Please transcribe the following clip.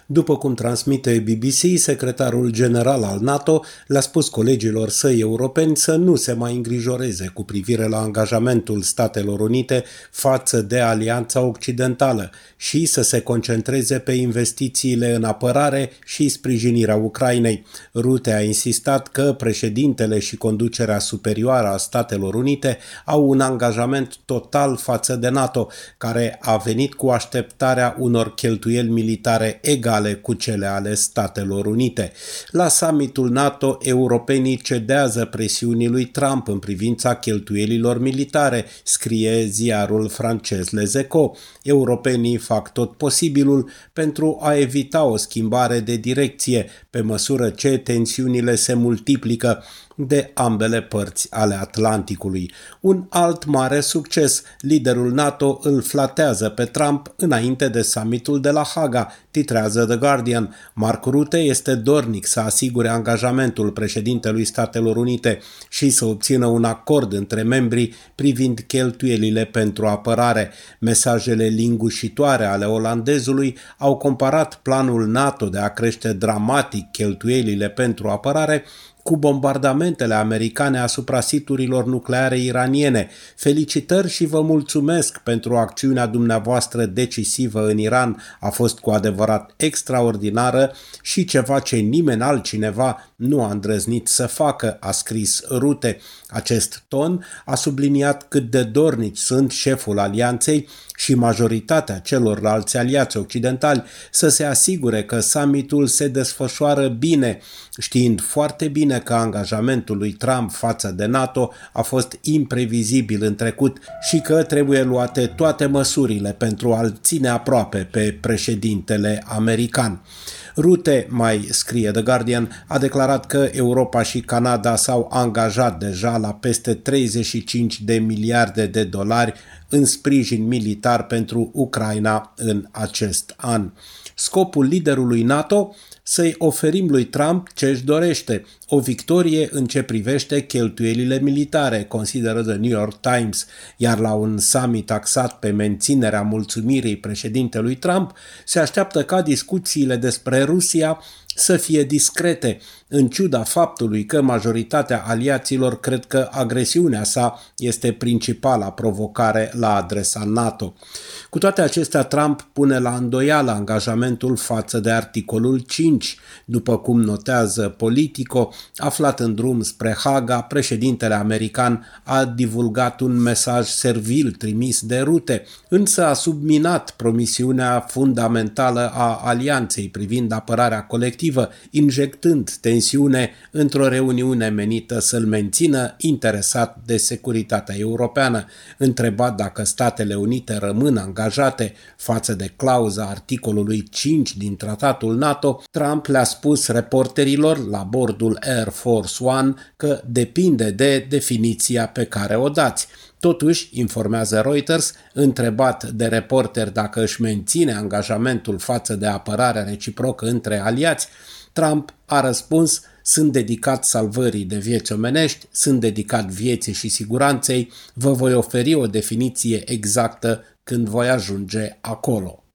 După cum transmite BBC, secretarul general al NATO le-a spus colegilor săi europeni să nu se mai îngrijoreze cu privire la angajamentul Statelor Unite față de Alianța Occidentală și să se concentreze pe investițiile în apărare și sprijinirea Ucrainei. Rutte a insistat că președintele și conducerea superioară a Statelor Unite au un angajament total față de NATO, care a venit cu așteptarea unor cheltuieli militare egale cu cele ale Statelor Unite. La summitul NATO, europenii cedează presiunii lui Trump în privința cheltuielilor militare, scrie ziarul francez Les Echos. Europenii fac tot posibilul pentru a evita o schimbare de direcție, pe măsură ce tensiunile se multiplică de ambele părți ale Atlanticului. Un alt mare succes, liderul NATO îl flatează pe Trump înainte de summitul de la Haga, titrează The Guardian. Mark Rutte este dornic să asigure angajamentul președintelui Statelor Unite și să obțină un acord între membrii privind cheltuielile pentru apărare. Mesajele lingușitoare ale olandezului au comparat planul NATO de a crește dramatic cheltuielile pentru apărare cu bombardamentele americane asupra siturilor nucleare iraniene. Felicitări și vă mulțumesc pentru acțiunea dumneavoastră decisivă în Iran. A fost cu adevărat extraordinară și ceva ce nimeni altcineva nu a îndrăznit să facă, a scris Rutte. Acest ton a subliniat cât de dornici sunt șeful alianței și majoritatea celorlalți aliați occidentali să se asigure că summitul se desfășoară bine, știind foarte bine că angajamentul lui Trump față de NATO a fost imprevizibil în trecut și că trebuie luate toate măsurile pentru a-l ține aproape pe președintele american. Rutte, mai scrie The Guardian, a declarat că Europa și Canada s-au angajat deja la peste 35 de miliarde de dolari în sprijin militar pentru Ucraina în acest an. Scopul liderului NATO? Să-i oferim lui Trump ce își dorește, o victorie în ce privește cheltuielile militare, consideră The New York Times, iar la un summit axat pe menținerea mulțumirii președintelui Trump, se așteaptă ca discuțiile despre Rusia să fie discrete, în ciuda faptului că majoritatea aliaților cred că agresiunea sa este principala provocare la adresa NATO. Cu toate acestea, Trump pune la îndoială angajamentul față de articolul 5. După cum notează Politico, aflat în drum spre Haga, președintele american a divulgat un mesaj servil trimis de Rutte, însă a subminat promisiunea fundamentală a alianței privind apărarea colectivă, injectând tensiune într-o reuniune menită să-l mențină interesat de securitatea europeană. Întrebat dacă Statele Unite rămân angajate față de clauza articolului 5 din tratatul NATO, Trump le-a spus reporterilor la bordul Air Force One că depinde de definiția pe care o dați. Totuși, informează Reuters, întrebat de reporter dacă își menține angajamentul față de apărarea reciprocă între aliați, Trump a răspuns: sunt dedicat salvării de vieți omenești, sunt dedicat vieții și siguranței, vă voi oferi o definiție exactă când voi ajunge acolo.